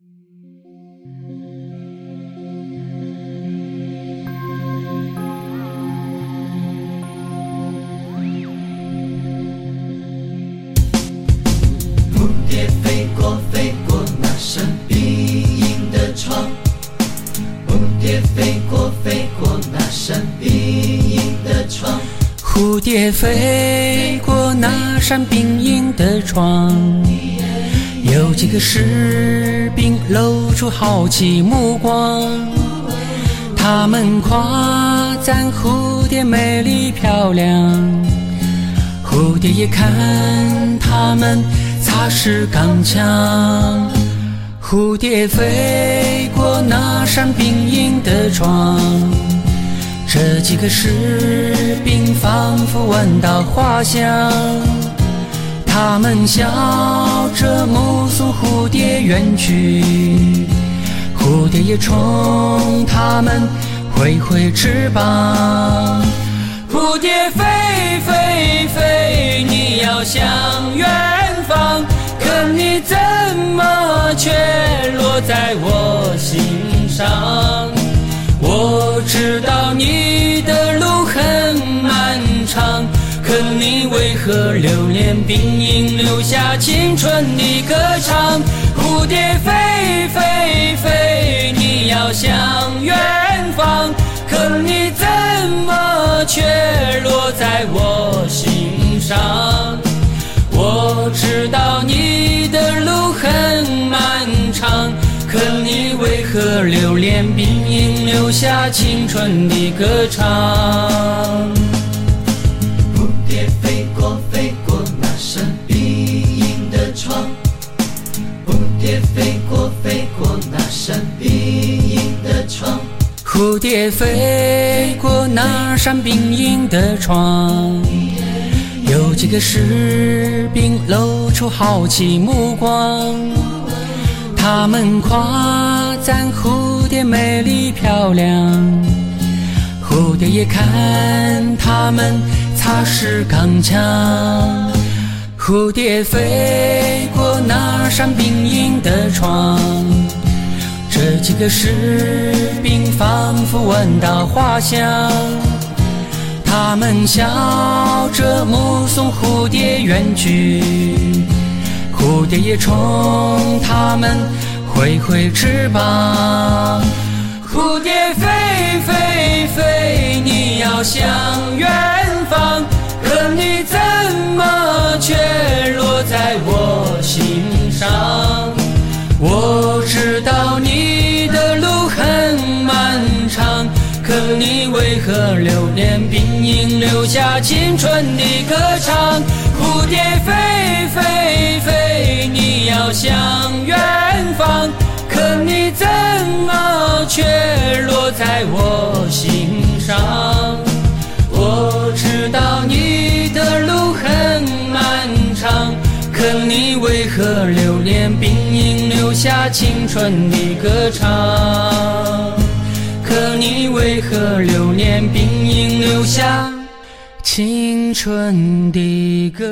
蝴蝶飞过飞过那扇碧映的窗，蝴蝶飞过飞过那扇碧映的窗， 蝴蝶飞过那扇冰映的窗，有几个士兵露出好奇目光，他们夸赞蝴蝶美丽漂亮，蝴蝶也看他们擦拭刚强。蝴蝶飞过那扇冰映的窗，这几个士兵仿佛闻到花香，他们笑着目送蝴蝶远去，蝴蝶也冲他们挥挥翅膀。蝴蝶飞飞飞，你要向远方，可你怎么却落在我心上？我知道你的路很漫长，可你为何留恋冰映，留下青春的歌唱？蝴蝶飞飞飞，你要向远方，可你怎么却落在我心上？我知道你的路很漫长，可你为何留恋冰映，留下青春的歌唱？ 蝴蝶飞过飞过那扇碧映的窗，蝴蝶飞过飞过那扇碧映的窗， 蝴蝶飞过那扇冰映的窗，有几个士兵露出好奇目光，他们夸赞蝴蝶美丽漂亮，蝴蝶也看他们擦拭刚强。蝴蝶飞过那扇冰映的窗，这几个士兵仿佛闻到花香，他们笑着目送蝴蝶远去，蝴蝶也冲他们挥挥翅膀。蝴蝶飞飞飞，你要向远方，可你怎么却落在我心上？我知道你的路很漫长，可你为何留恋冰映，留下青春的歌唱？蝴蝶飞飞飞，你要向远方，可你怎么却落在我心上？我知道你的路很漫长，可你为何留恋冰映，留下青春的歌唱？可你为何留恋冰映，留下青春的歌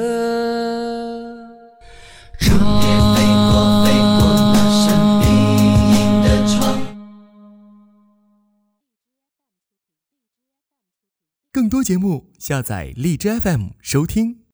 唱？ 蝴蝶飞过飞过那扇碧映的窗。 更多节目下载荔枝 FM 收听。